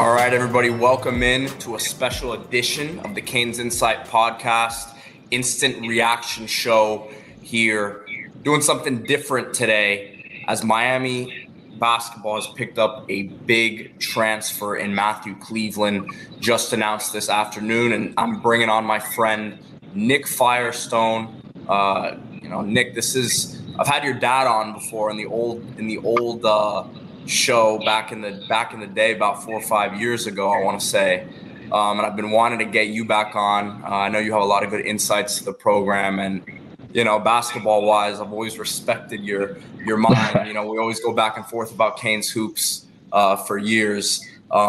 All right, everybody, welcome in to a special edition of the Canes Insight Podcast, instant reaction show here. Doing something different today as Miami basketball has picked up a big transfer in Matthew Cleveland, just announced this afternoon, and I'm bringing on my friend Nick Firestone. Nick, I've had your dad on before in the old show back in the day, about 4 or 5 years ago, I want to say. And I've been wanting to get you back on. I know you have a lot of good insights to the program, and basketball wise, I've always respected your mind. We always go back and forth about Canes hoops for years.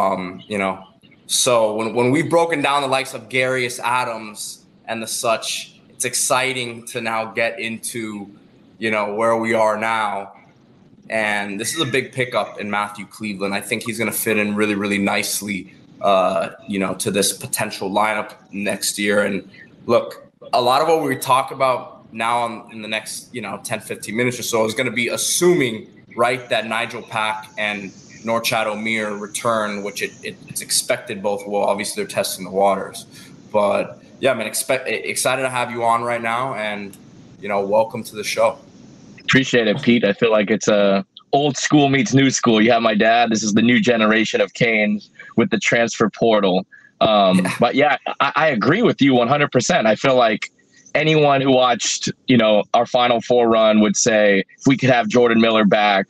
So when we've broken down the likes of Darius Adams and the such, it's exciting to now get into where we are now. And this is a big pickup in Matthew Cleveland. I think he's going to fit in really, really nicely, to this potential lineup next year. And look, a lot of what we talk about now in the next, 10, 15 minutes or so is going to be assuming, right, that Nigel Pack and Norchad Omier return, which it's expected both will. Obviously, they're testing the waters. But, yeah, excited to have you on right now, and, welcome to the show. Appreciate it, Pete. I feel like it's old school meets new school. You have my dad. This is the new generation of Canes with the transfer portal. But yeah, I agree with you 100%. I feel like anyone who watched, our Final Four run would say if we could have Jordan Miller back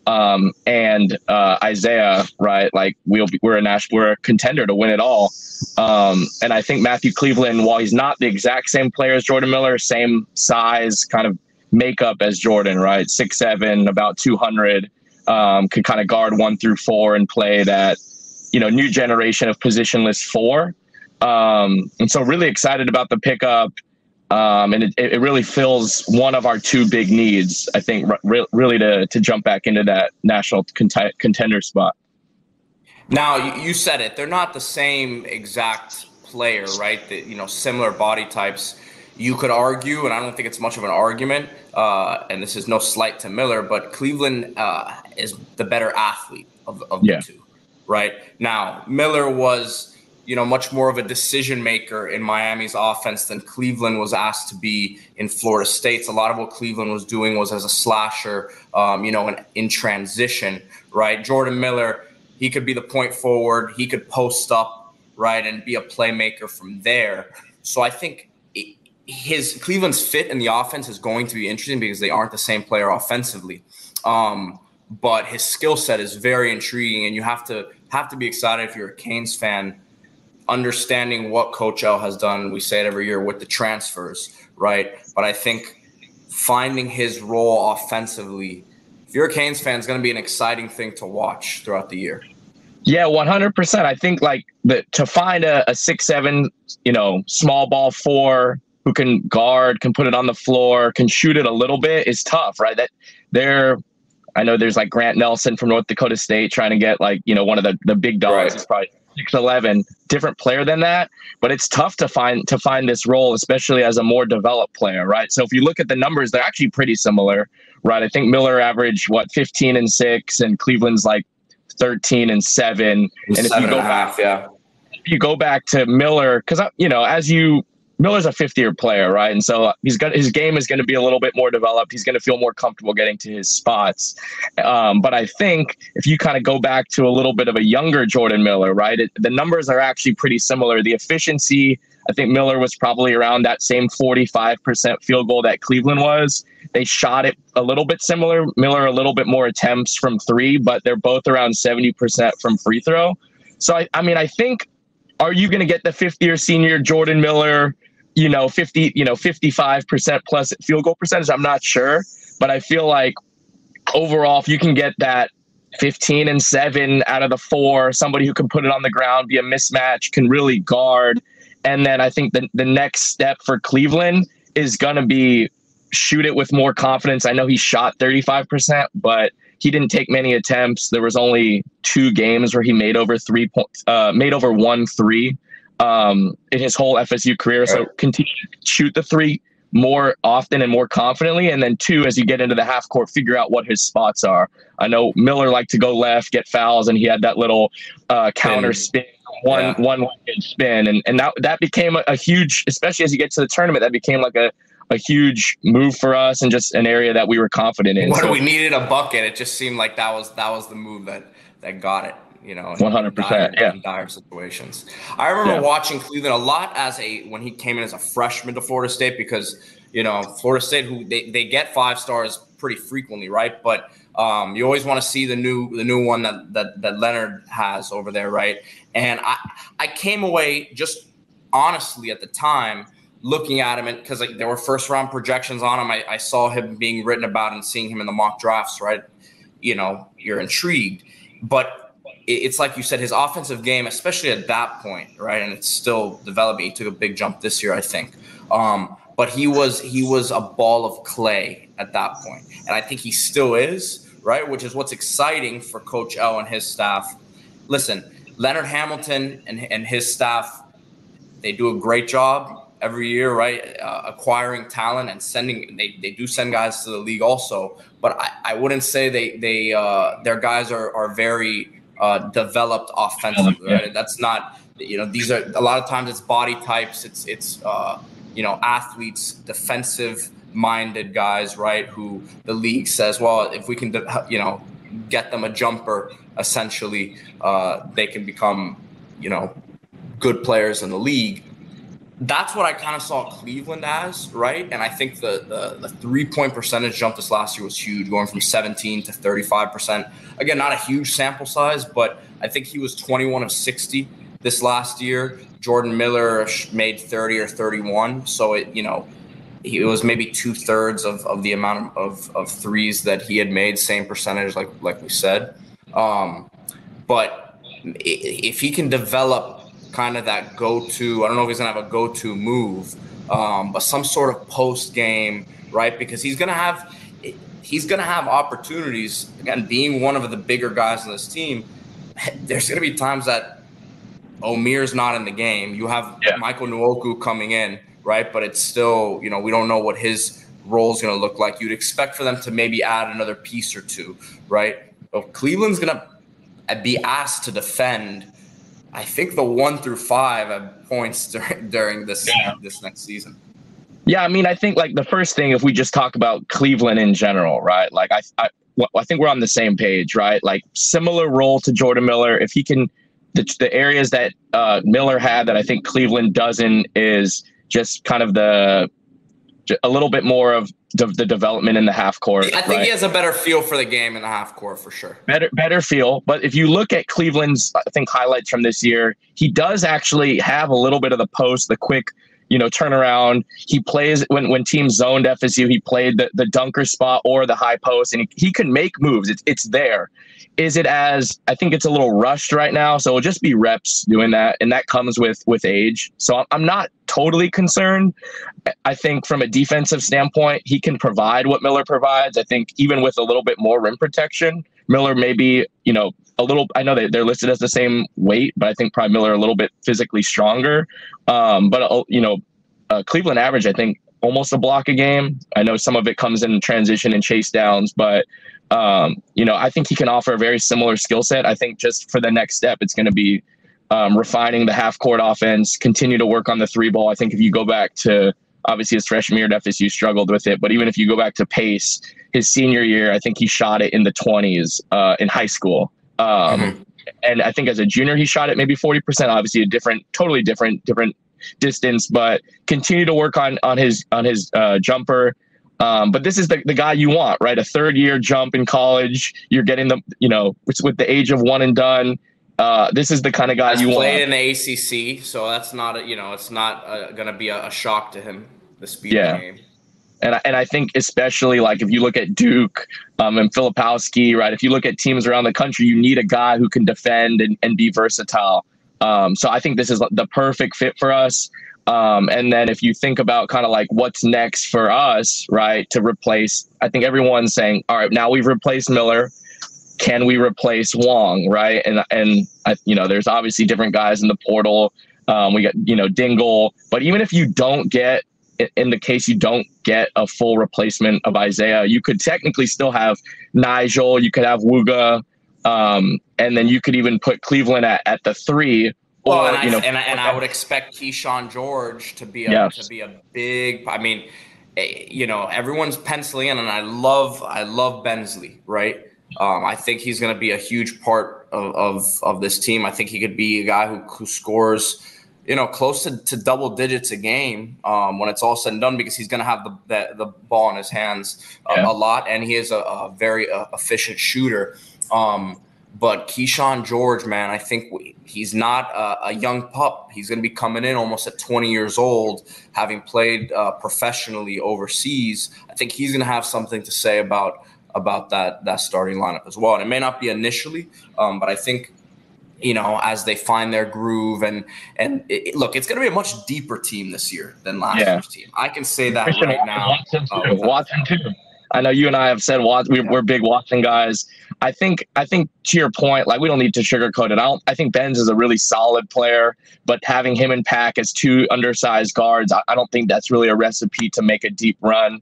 and Isaiah, right? Like we're a contender to win it all. And I think Matthew Cleveland, while he's not the exact same player as Jordan Miller, same size, kind of makeup as Jordan, right? 6'7", about 200, could kind of guard 1 through 4 and play that, new generation of positionless 4. And so really excited about the pickup. And it really fills one of our 2 big needs, I think, really to jump back into that national contender spot. Now, you said it. They're not the same exact player, right? Similar body types. You could argue, and I don't think it's much of an argument, and this is no slight to Miller, but Cleveland is the better athlete of the 2, right? Now, Miller was, much more of a decision maker in Miami's offense than Cleveland was asked to be in Florida State's. A lot of what Cleveland was doing was as a slasher, in transition, right? Jordan Miller, he could be the point forward. He could post up, right, and be a playmaker from there. So I think Cleveland's fit in the offense is going to be interesting because they aren't the same player offensively. But his skill set is very intriguing, and you have to be excited if you're a Canes fan, understanding what Coach L has done. We say it every year with the transfers, right? But I think finding his role offensively, if you're a Canes fan, is going to be an exciting thing to watch throughout the year. Yeah, 100%. I think to find a 6'7", small ball 4 who can guard, can put it on the floor, can shoot it a little bit is tough, right? I know there's Grant Nelson from North Dakota State trying to get one of the big dogs. Right. It's probably 6'11", different player than that, but it's tough to find this role, especially as a more developed player, right? So if you look at the numbers, they're actually pretty similar, right? I think Miller averaged 15 and 6, and Cleveland's 13 and 7. And if you go back to Miller, because Miller's a 5th-year player, right? And so his game is going to be a little bit more developed. He's going to feel more comfortable getting to his spots. But I think if you kind of go back to a little bit of a younger Jordan Miller, right, the numbers are actually pretty similar. The efficiency, I think Miller was probably around that same 45% field goal that Cleveland was. They shot it a little bit similar. Miller a little bit more attempts from 3, but they're both around 70% from free throw. So, I think, are you going to get the 5th-year senior Jordan Miller, 55% plus field goal percentage? I'm not sure, but I feel like overall, if you can get that 15 and 7 out of the 4, somebody who can put it on the ground, be a mismatch, can really guard. And then I think the next step for Cleveland is going to be shoot it with more confidence. I know he shot 35%, but he didn't take many attempts. There was only 2 games where he made over 1 3 in his whole FSU career. So continue to shoot the 3 more often and more confidently. And then two, as you get into the half court, figure out what his spots are. I know Miller liked to go left, get fouls, and he had that little counter spin, one spin. And that became a huge, especially as you get to the tournament, that became like a huge move for us and just an area that we were confident in. When we needed a bucket, it just seemed like that was the move that got it. 100%. In dire situations. I remember watching Cleveland a lot when he came in as a freshman to Florida State, because Florida State, who they get 5 stars pretty frequently, right? But you always want to see the new one that Leonard has over there, right? And I came away just honestly at the time looking at him, because there were first round projections on him. I saw him being written about and seeing him in the mock drafts, right? You're intrigued, but it's like you said, his offensive game, especially at that point, right? And it's still developing. He took a big jump this year, I think. But he was a ball of clay at that point. And I think he still is, right? Which is what's exciting for Coach L and his staff. Listen, Leonard Hamilton and his staff, they do a great job every year, right? Acquiring talent and they do send guys to the league also. But I wouldn't say their guys are very developed offensively, right? That's not, these are a lot of times it's body types, it's athletes, defensive minded guys, right? Who the league says, well, if we can, get them a jumper, essentially, they can become, good players in the league. That's what I kind of saw Cleveland as, right? And I think the 3-point percentage jump this last year was huge, going from 17 to 35%. Again, not a huge sample size, but I think he was 21 of 60 this last year. Jordan Miller made 30 or 31. So it was maybe 2/3 of the amount of threes that he had made, same percentage, like we said. But if he can develop kind of that go-to, I don't know if he's going to have a go-to move, but some sort of post-game, right? Because he's going to have opportunities. Again, being one of the bigger guys on this team, there's going to be times that Omir's not in the game. You have Michael Nwoku coming in, right? But it's still, we don't know what his role is going to look like. You'd expect for them to maybe add another piece or two, right? But Cleveland's going to be asked to defend, I think, the 1 through 5 at points during this next season. Yeah, I mean, I think like the first thing, if we just talk about Cleveland in general, right? Like I think we're on the same page, right? Like similar role to Jordan Miller. If he can, the areas that Miller had that I think Cleveland doesn't is just kind of a little bit more of the development in the half court. I think he has a better feel for the game in the half court for sure. Better feel. But if you look at Cleveland's, I think, highlights from this year, he does actually have a little bit of the post, the quick, turnaround. He plays when teams zoned FSU, he played the dunker spot or the high post, and he can make moves. It's there. Is it as, I think it's a little rushed right now, so it'll just be reps doing that, and that comes with age. So I'm not totally concerned. I think from a defensive standpoint, he can provide what Miller provides. I think even with a little bit more rim protection, Miller may be, a little, I know they're listed as the same weight, but I think probably Miller a little bit physically stronger. But Cleveland average, I think, almost a block a game. I know some of it comes in transition and chase downs, but I think he can offer a very similar skill set. I think just for the next step, it's going to be refining the half court offense, continue to work on the 3-ball. I think if you go back to, obviously his freshman year at FSU struggled with it, but even if you go back to Pace, his senior year, I think he shot it in the 20s in high school. And I think as a junior, he shot it maybe 40%, obviously totally different distance, but continue to work on his jumper. But this is the guy you want, right? A 3rd-year jump in college. You're getting them, with the age of one and done. This is the kind of guy you want. Played in the ACC, so that's not it's not going to be a shock to him, the speed of the game. And I think especially like if you look at Duke and Filipowski, right? If you look at teams around the country, you need a guy who can defend and be versatile. So I think this is the perfect fit for us. And then if you think about kind of like what's next for us, right, to replace, I think everyone's saying, all right, now we've replaced Miller. Can we replace Wong, right? And there's obviously different guys in the portal. We got, Dingle. But even if you don't get in the case you don't get a full replacement of Isaiah, you could technically still have Nigel, you could have Wooga, and then you could even put Cleveland at the 3. Well, I would expect Keyshawn George to be a big. I mean, everyone's penciling in, and I love Bensley, right? I think he's going to be a huge part of this team. I think he could be a guy who scores, close to double digits a game when it's all said and done, because he's going to have the ball in his hands a lot, and he is a very efficient shooter. But Keyshawn George, man, I think he's not a young pup. He's going to be coming in almost at 20 years old, having played professionally overseas. I think he's going to have something to say about that starting lineup as well. And it may not be initially, but I think, as they find their groove and look, it's going to be a much deeper team this year than last year's team. I can say that right now. Watson too. I know you and I have said we're big Watson guys. I think to your point, like, we don't need to sugarcoat it. I think Benz is a really solid player, but having him in pack as 2 undersized guards, I don't think that's really a recipe to make a deep run.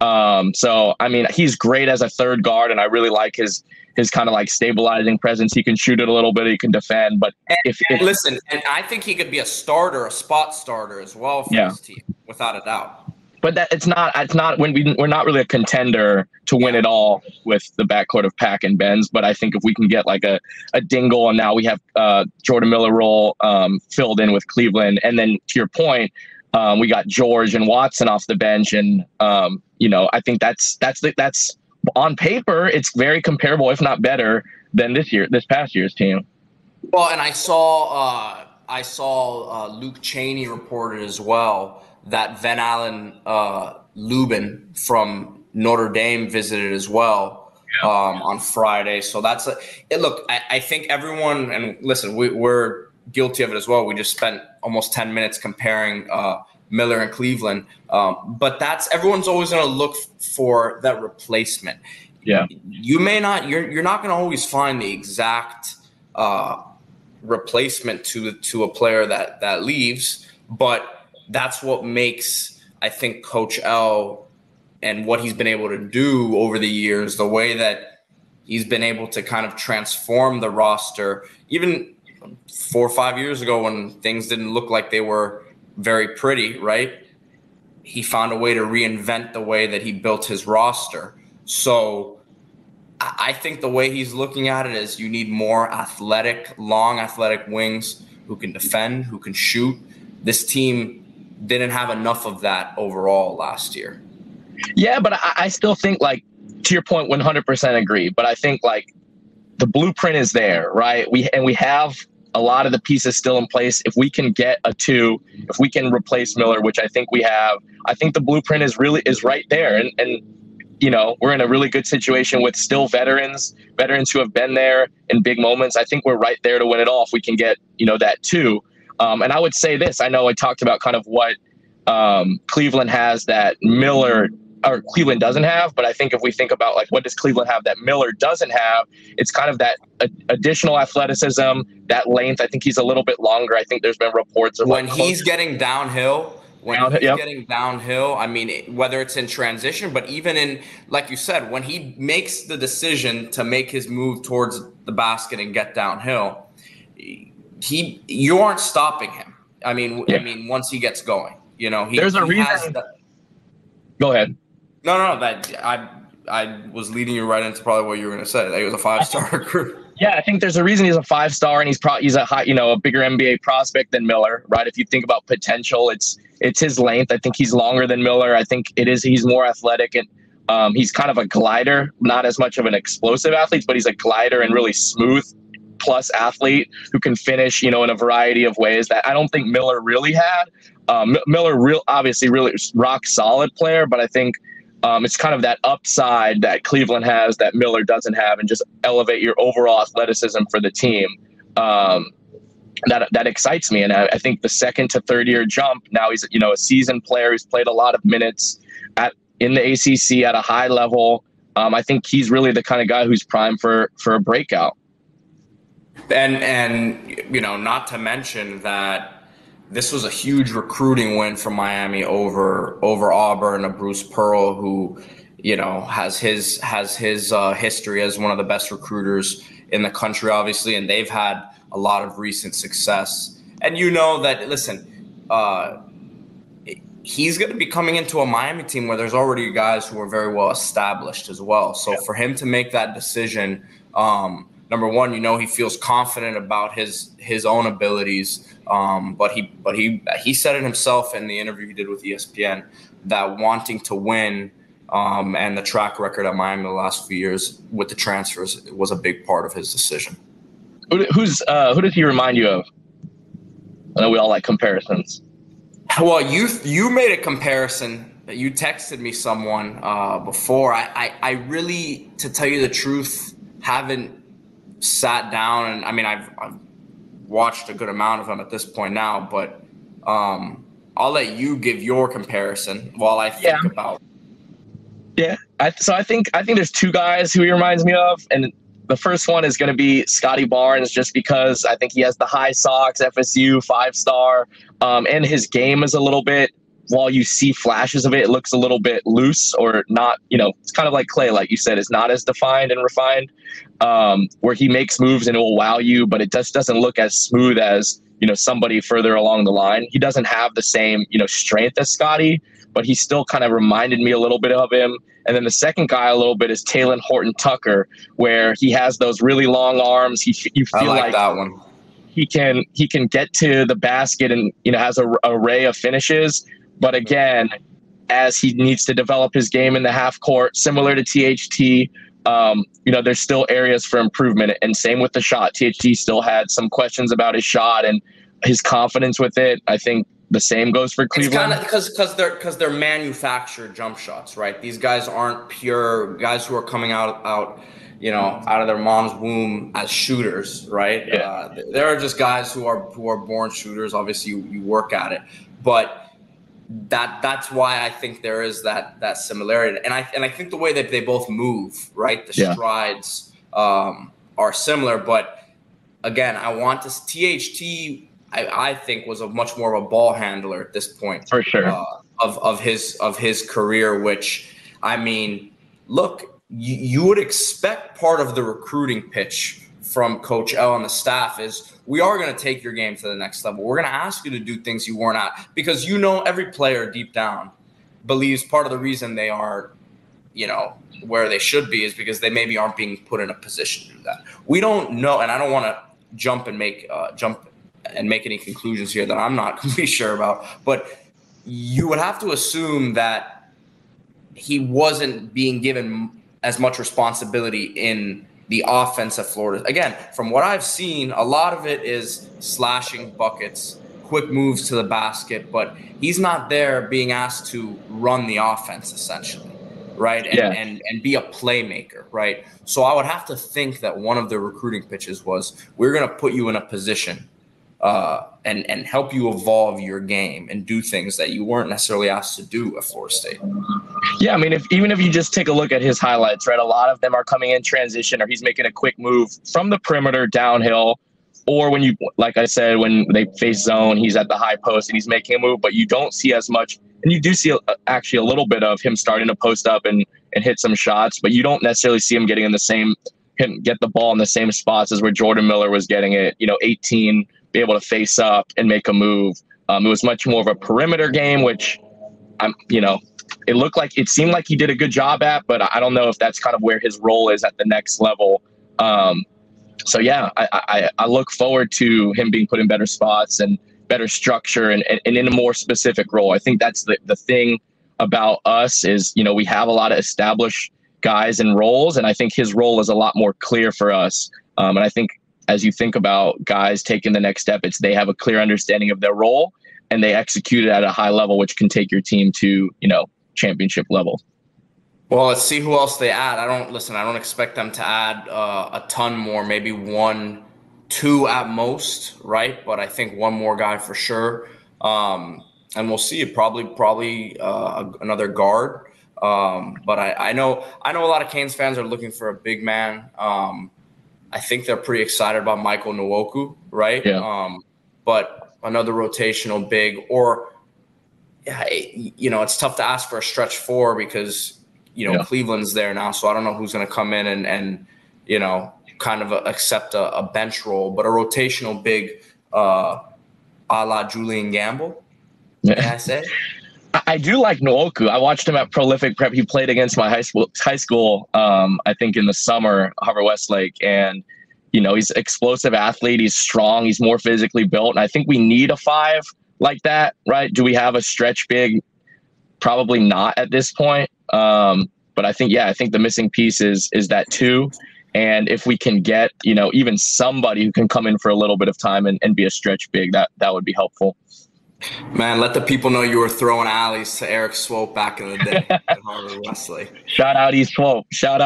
So I mean, he's great as a 3rd guard, and I really like his kind of like stabilizing presence. He can shoot it a little bit, he can defend, but listen, and I think he could be a spot starter as well for this team, without a doubt. But it's not when we're not really a contender to win it all with the backcourt of Pack and Benz. But I think if we can get like a Dingle, and now we have Jordan Miller role filled in with Cleveland, and then to your point, we got George and Watson off the bench, and I think that's on paper it's very comparable, if not better, than this past year's team. Well, and I saw Luke Chaney reported as well that Van Allen Lubin from Notre Dame visited as well on Friday. So that's look, I think everyone, and listen, we're guilty of it as well. We just spent almost 10 minutes comparing Miller and Cleveland. But everyone's always going to look for that replacement. Yeah. You're not going to always find the exact replacement to a player that leaves, but that's what makes, I think, Coach L and what he's been able to do over the years, the way that he's been able to kind of transform the roster, even 4 or 5 years ago when things didn't look like they were very pretty, right? He found a way to reinvent the way that he built his roster. So I think the way he's looking at it is you need more long athletic wings who can defend, who can shoot. This team didn't have enough of that overall last year. Yeah, but I still think, like, to your point, 100% agree. But I think, like, the blueprint is there, right? We have a lot of the pieces still in place. If we can get a 2, if we can replace Miller, which I think we have, I think the blueprint is right there. And we're in a really good situation with still veterans who have been there in big moments. I think we're right there to win it all if we can get, that 2. And I would say this, I know I talked about kind of what Cleveland has that Miller or Cleveland doesn't have, but I think if we think about, like, what does Cleveland have that Miller doesn't have, it's kind of that additional athleticism, that length. I think he's a little bit longer. I think there's been reports of when he's getting downhill. Getting downhill, I mean, whether it's in transition, but even in, like you said, when he makes the decision to make his move towards the basket and get downhill, you aren't stopping him. I mean, once he gets going, there's a reason. Go ahead. No, that I was leading you right into probably what you were going to say. That he was a 5-star recruit. Yeah, I think there's a reason he's a 5-star, and he's a high, a bigger NBA prospect than Miller, right? If you think about potential, it's his length. I think he's longer than Miller. I think he's more athletic, and he's kind of a glider, not as much of an explosive athlete, but he's a glider and really smooth plus athlete who can finish, in a variety of ways that I don't think Miller really had. Miller obviously really rock solid player, but I think it's kind of that upside that Cleveland has that Miller doesn't have, and just elevate your overall athleticism for the team. That excites me. And I think the 2nd to 3rd year jump, now he's, a seasoned player who's played a lot of minutes in the ACC at a high level. I think he's really the kind of guy who's primed for a breakout. And not to mention that this was a huge recruiting win for Miami over Auburn, a Bruce Pearl who, has his history as one of the best recruiters in the country, obviously, and they've had a lot of recent success. And that, listen, he's going to be coming into a Miami team where there's already guys who are very well established as well. So for him to make that decision, number one, he feels confident about his own abilities. But he said it himself in the interview he did with ESPN that wanting to win and the track record at Miami the last few years with the transfers was a big part of his decision. Who does he remind you of? I know we all like comparisons. Well, you made a comparison. You texted me someone before. I really, to tell you the truth, haven't sat down and I've watched a good amount of him at this point now, but I'll let you give your comparison while I think about. Yeah, so I think there's two guys who he reminds me of, and the first one is going to be Scotty Barnes, just because I think he has the high socks, FSU 5-star, and his game is a little bit. While you see flashes of it, it looks a little bit loose or not. It's kind of like Clay, like you said, it's not as defined and refined. Where he makes moves and it will wow you, but it just doesn't look as smooth as somebody further along the line. He doesn't have the same strength as Scotty, but he still kind of reminded me a little bit of him. And then the second guy a little bit is Talon Horton Tucker, where he has those really long arms. You feel like that one. He can get to the basket and has an array of finishes. But again, as he needs to develop his game in the half court, similar to THT, there's still areas for improvement. And same with the shot. THT still had some questions about his shot and his confidence with it. I think the same goes for Cleveland. It's kind of because they're manufactured jump shots, right? These guys aren't pure guys who are coming out of their mom's womb as shooters, right? Yeah. There are just guys who are born shooters. Obviously, you work at it, but that's why I think there is that similarity, and I think the way that they both move, right? The strides are similar, but again, I want this THT. I think was a much more of a ball handler at this point, for sure, of his career. Which look, you would expect part of the recruiting pitch from Coach L and the staff is we are going to take your game to the next level. We're going to ask you to do things you weren't at, because every player deep down believes part of the reason they are, where they should be is because they maybe aren't being put in a position to do that. We don't know, and I don't want to jump and make any conclusions here that I'm not completely sure about, but you would have to assume that he wasn't being given as much responsibility in the offense at Florida. Again, from what I've seen, a lot of it is slashing buckets, quick moves to the basket, but he's not there being asked to run the offense essentially, right? And be a playmaker, right? So I would have to think that one of the recruiting pitches was, we're going to put you in a position and help you evolve your game and do things that you weren't necessarily asked to do at Florida State. Yeah, even if you just take a look at his highlights, right, a lot of them are coming in transition, or he's making a quick move from the perimeter downhill, or when like I said, when they face zone, he's at the high post and he's making a move, but you don't see as much, and you do see actually a little bit of him starting to post up and hit some shots, but you don't necessarily see him getting get the ball in the same spots as where Jordan Miller was getting it, 18, be able to face up and make a move. It was much more of a perimeter game, which it seemed like he did a good job at, but I don't know if that's kind of where his role is at the next level. So yeah, I look forward to him being put in better spots and better structure and in a more specific role. I think that's the thing about us is, we have a lot of established guys and roles, and I think his role is a lot more clear for us. And I think as you think about guys taking the next step, they have a clear understanding of their role and they execute it at a high level, which can take your team to, championship level. Well, let's see who else they add. I don't expect them to add a ton more, maybe 1, 2 at most, right? But I think one more guy for sure. And we'll see. Probably another guard. But I know a lot of Canes fans are looking for a big man. I think they're pretty excited about Michael Nwoku, right? Yeah. But another rotational big, or it's tough to ask for a stretch four because Cleveland's there now, so I don't know who's going to come in and kind of accept a bench role, but a rotational big, a la Julian Gamble. May I say? I do like Nwoku. I watched him at Prolific Prep. He played against my high school. I think in the summer, Harvard Westlake, and he's an explosive athlete. He's strong. He's more physically built, and I think we need a 5 like that, right? Do we have a stretch big? Probably not at this point. But I think the missing piece is that 2. And if we can get, even somebody who can come in for a little bit of time and be a stretch big, that would be helpful. Man, let the people know you were throwing alleys to Eric Swope back in the day at Harvard Westlake. Shout out East Swope.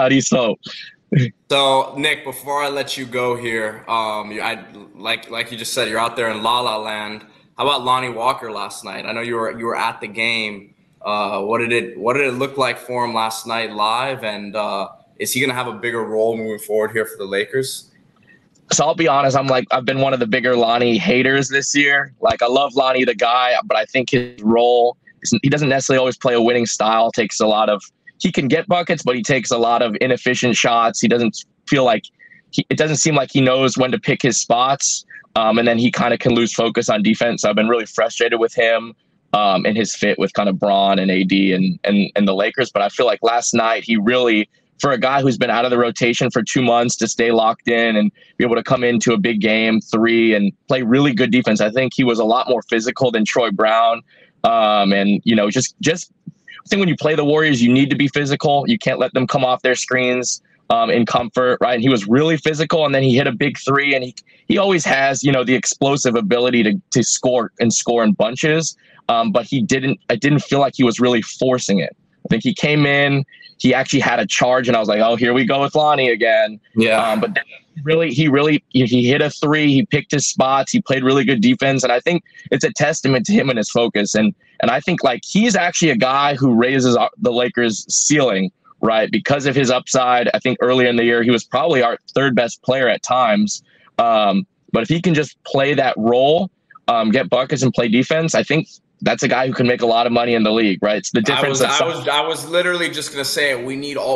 So, Nick, before I let you go here, like you just said, you're out there in La La Land. How about Lonnie Walker last night? I know you were at the game. What did it look like for him last night live? And is he going to have a bigger role moving forward here for the Lakers? So I'll be honest, I've been one of the bigger Lonnie haters this year. Like, I love Lonnie the guy, but I think his role, he doesn't necessarily always play a winning style. He can get buckets, but he takes a lot of inefficient shots. He doesn't feel like it doesn't seem like he knows when to pick his spots. And then he kind of can lose focus on defense. So I've been really frustrated with him and his fit with kind of Braun and AD and the Lakers. But I feel like last night he really, for a guy who's been out of the rotation for 2 months, to stay locked in and be able to come into a big game 3 and play really good defense. I think he was a lot more physical than Troy Brown. And just I think when you play the Warriors, you need to be physical. You can't let them come off their screens in comfort, right? And he was really physical, and then he hit a big 3, and he always has, the explosive ability to score in bunches. But I didn't feel like he was really forcing it. I think he came in, he actually had a charge, and I was like, oh, here we go with Lonnie again. Yeah. But he hit a 3, he picked his spots, he played really good defense. And I think it's a testament to him and his focus. And I think he's actually a guy who raises the Lakers' ceiling, right? Because of his upside. I think earlier in the year, he was probably our 3rd best player at times. But if he can just play that role, get buckets and play defense, I think that's a guy who can make a lot of money in the league, right? It's the difference. I was literally just gonna say it. We need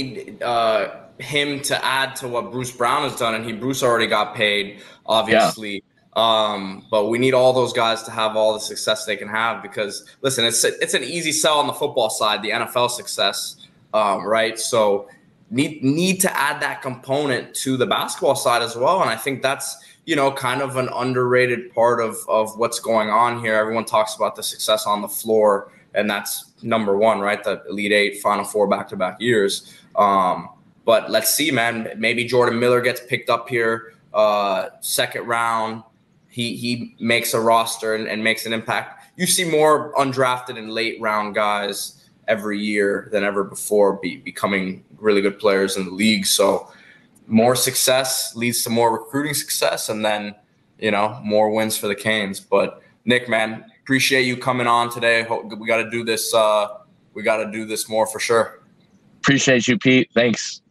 him to add to what Bruce Brown has done, and Bruce already got paid, obviously. Yeah. But we need all those guys to have all the success they can have, because listen, it's an easy sell on the football side, the NFL success, right? So need to add that component to the basketball side as well, and I think that's kind of an underrated part of what's going on here. Everyone talks about the success on the floor, and that's number one, right? The Elite Eight, Final Four back-to-back years. But let's see, man. Maybe Jordan Miller gets picked up here, 2nd round. He makes a roster and makes an impact. You see more undrafted and late-round guys every year than ever before becoming really good players in the league. So more success leads to more recruiting success, and then, more wins for the Canes. But Nick, man, appreciate you coming on today. We got to do this. We got to do this more for sure. Appreciate you, Pete. Thanks.